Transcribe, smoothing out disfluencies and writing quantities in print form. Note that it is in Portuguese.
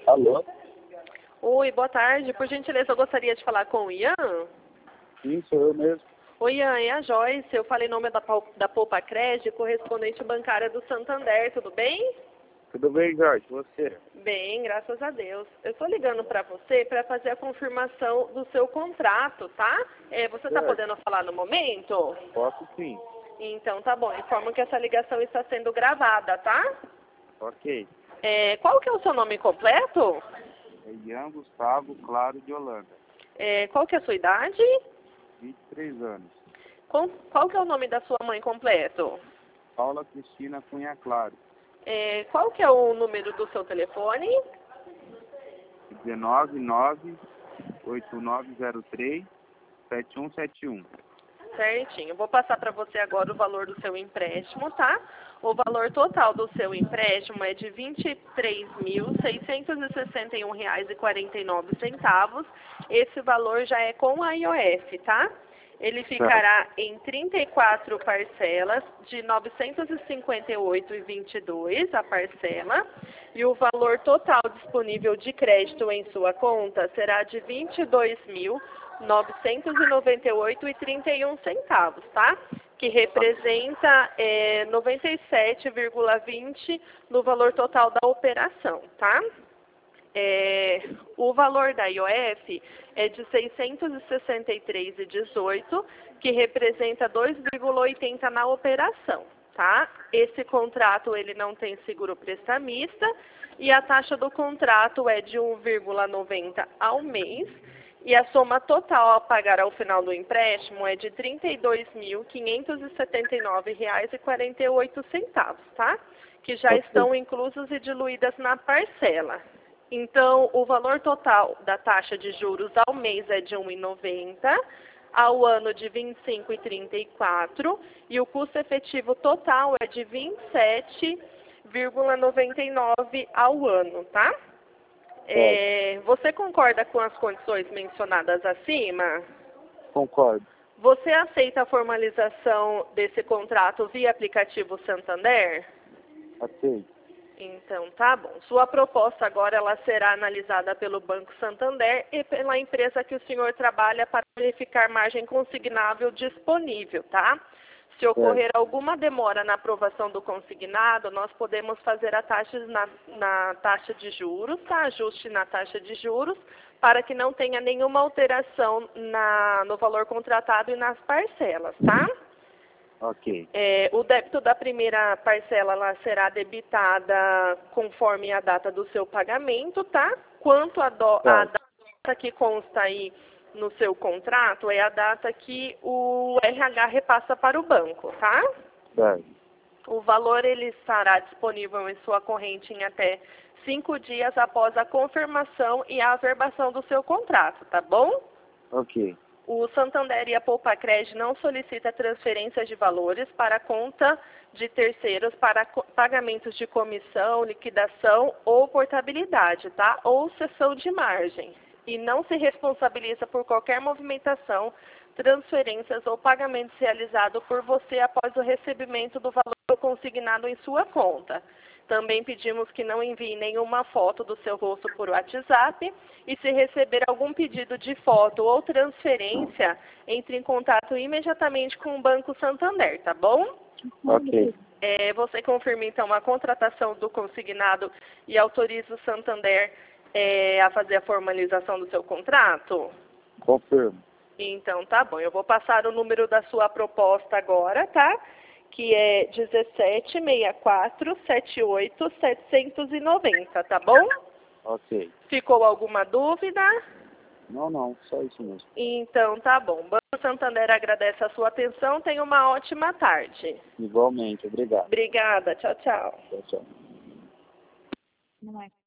Alô? Oi, boa tarde. Por gentileza, eu gostaria de falar com o Ian. Sim, sou eu mesmo. Oi, Ian, é a Joyce. Eu falei em nome da Poupa Crédito, correspondente bancária do Santander. Tudo bem? Tudo bem, Jorge? Você? Bem, graças a Deus. Eu estou ligando para você para fazer a confirmação do seu contrato, tá? Você está Certo. podendo falar no momento? Posso sim. Então, tá bom. Informo que essa ligação está sendo gravada, tá? Ok. Qual que é o seu nome completo? É Ian Gustavo Claro de Holanda. Qual que é a sua idade? 23 anos. Qual que é o nome da sua mãe completo? Paula Cristina Cunha Claro. Qual que é o número do seu telefone? 199-8903-7171. Certinho. Vou passar para você agora o valor do seu empréstimo, tá? O valor total do seu empréstimo é de R$ 23.661,49. Esse valor já é com a IOF, tá? Ele ficará em 34 parcelas de R$ 958,22 a parcela. E o valor total disponível de crédito em sua conta será de R$ 22.998,31, tá? Que representa 97,20 no valor total da operação, tá? O valor da IOF é de R$ 663,18, que representa 2,80 na operação, tá? Esse contrato ele não tem seguro prestamista e a taxa do contrato é de 1,90 ao mês e a soma total a pagar ao final do empréstimo é de R$ 32.579,48, tá? Que já estão inclusas e diluídas na parcela. Então, o valor total da taxa de juros ao mês é de R$ 1,90, ao ano de R$ 25,34 e o custo efetivo total é de R$ 27,99 ao ano, tá? Você concorda com as condições mencionadas acima? Concordo. Você aceita a formalização desse contrato via aplicativo Santander? Aceito. Então, tá bom. Sua proposta agora ela será analisada pelo Banco Santander e pela empresa que o senhor trabalha para verificar margem consignável disponível, tá? Se ocorrer alguma demora na aprovação do consignado, nós podemos fazer a taxa na taxa de juros, tá? Ajuste na taxa de juros, para que não tenha nenhuma alteração no valor contratado e nas parcelas, tá? Ok. O débito da primeira parcela ela será debitada conforme a data do seu pagamento, tá? Quanto a data que consta aí no seu contrato é a data que o RH repassa para o banco, tá? Certo. O valor ele estará disponível em sua corrente em até 5 dias após a confirmação e a averbação do seu contrato, tá bom? Ok. O Santander e a Poupa Crédito não solicita transferências de valores para a conta de terceiros para pagamentos de comissão, liquidação ou portabilidade, tá? Ou cessão de margem. E não se responsabiliza por qualquer movimentação, transferências ou pagamentos realizados por você após o recebimento do valor consignado em sua conta. Também pedimos que não envie nenhuma foto do seu rosto por WhatsApp e se receber algum pedido de foto ou transferência, entre em contato imediatamente com o Banco Santander, tá bom? Ok. Você confirma então a contratação do consignado e autoriza o Santander a fazer a formalização do seu contrato? Confirmo. Então tá bom, eu vou passar o número da sua proposta agora, tá? Que é 176478-790, tá bom? Ok. Ficou alguma dúvida? Não, só isso mesmo. Então tá bom. Banco Santander agradece a sua atenção, tenha uma ótima tarde. Igualmente, obrigado. Obrigada, tchau, tchau. Tchau, tchau. Não é.